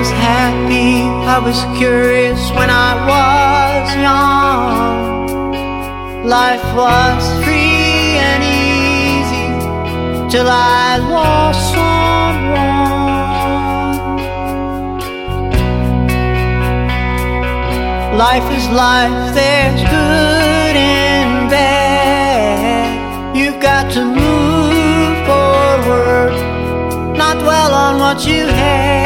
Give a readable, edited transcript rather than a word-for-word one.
was happy, I was curious when I was young. Life was free and easy till I lost someone. Life is life, there's good and bad. You've got to move forward, not dwell on what you had.